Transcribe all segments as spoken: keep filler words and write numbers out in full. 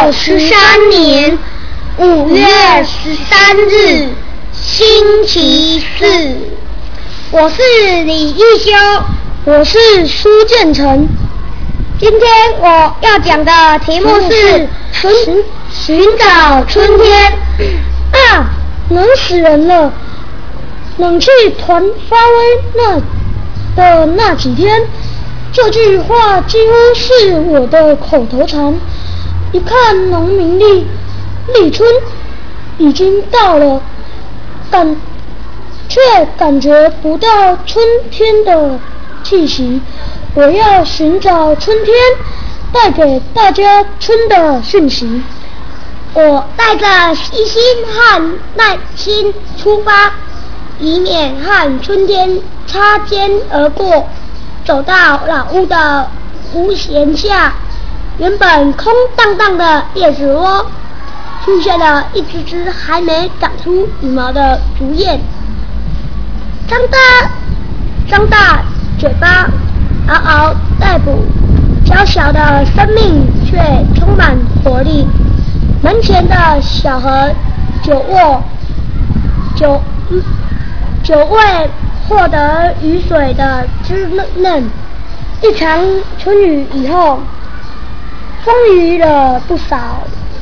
六十三年五月十三日，星期四。我是李一修， 我是苏建成。 今天我要讲的题目是寻寻找春天。 啊，冷死人了！冷气团发威那的那几天，这句话几乎是我的口头禅。一看农民历，立春已经到了，感却感觉不到春天的气息。我要寻找春天，带给大家春的讯息。 我带着细心和耐心出发，以免和春天擦肩而过。走到老屋的屋檐下，原本空荡荡的叶子窝，出现了一只只还没长出羽毛的竹叶，张大张大嘴巴，嗷嗷待哺，小小的生命却充满活力。门前的小河久卧久久未获得雨水的滋润，一场春雨以后，丰腴了不少。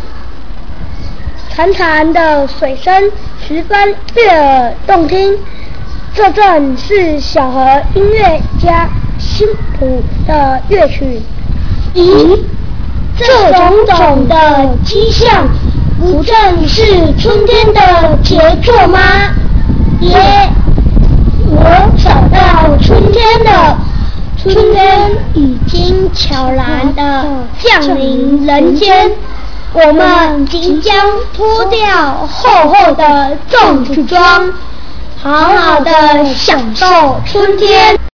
潺潺的水声十分悦耳动听，这正是小河音乐家辛普的乐曲。 咦，这种种的迹象，不正是春天的杰作吗？耶，我找到春天了！春天已经悄然地降临人间，我们即将脱掉厚厚的粽子装，好好的享受春天。